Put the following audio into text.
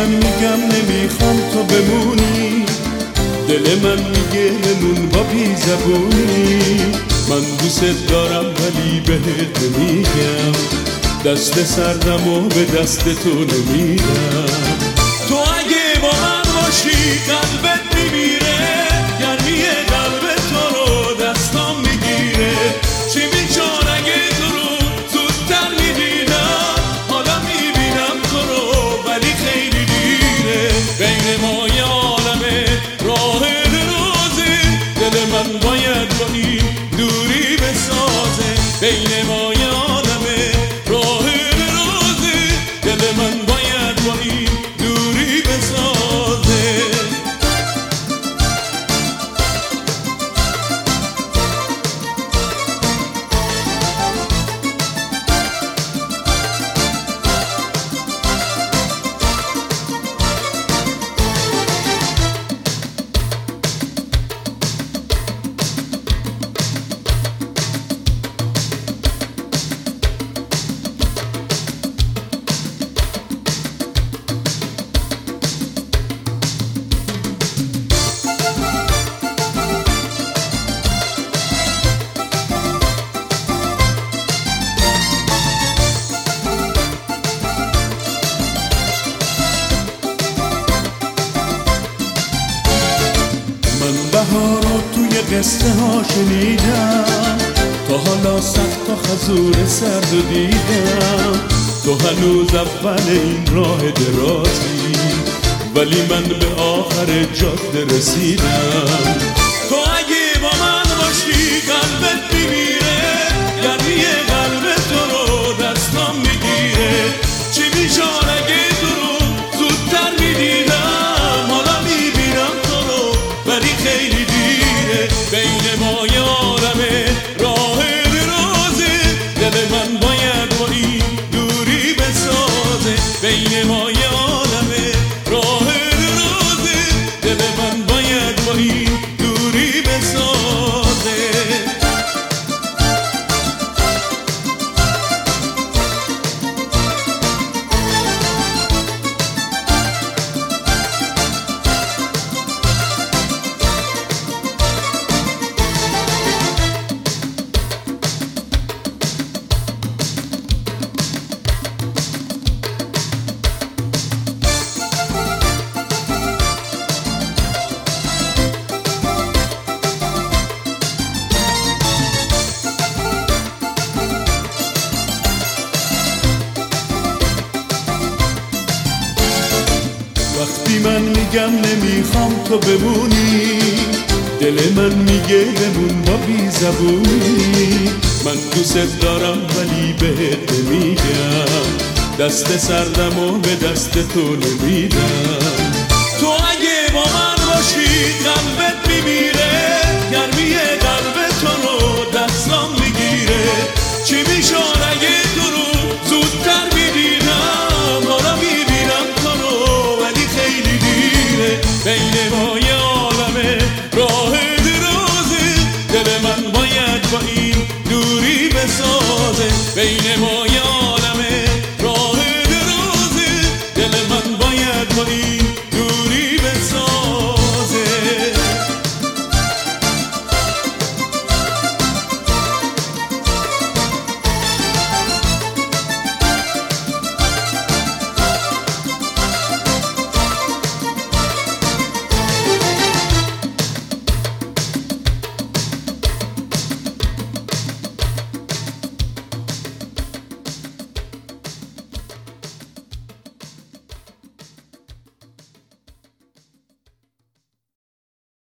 من میگم نمیخوام تو بمونی، دل من میگه بمون با بی زبونی. من دوست دارم ولی بهت نمیگم، دست سردم و به دست تو نمیدم. تو اگه با من باشی قلبت میمیره، گرمی قلب تو رو دستام میگیره. چی میشد اگه تو رو زودتر میدیدم، حالا میبینم تو رو ولی خیلی دیره. بین ما یه عالمه راه درازه، دل من باید با این دوری بسازه. بین ما یه عالمه راه درازه، دل من باید با این دوری بسازه. بهارو توی قصه ها شنیدم، تا حالا سخت و خزور سرد و دیدم. تو هنوز اول این راه درازی، ولی من به آخر جاده رسیدم. تو اگه با من باشی قلبت میمیره، گرمی قلب تو رو دستام میگیره. چی میشد اگه تو رو زودتر میدیدم، حالا میبینم تو رو ولی خیلی دیره. بین ما یه عالمه راه درازه، دل من باید با این دوری بسازه. بین ما یه عالمه راه درازه، دل من باید با این دوری بسازه. وقتی من میگم نمیخوام تو بمونی، دل من میگه بمون با بی زبونی. من دوست دارم ولی بهت نمیگم، دست سردم و به دست تو نمیدم. تو اگه با من باشی قلب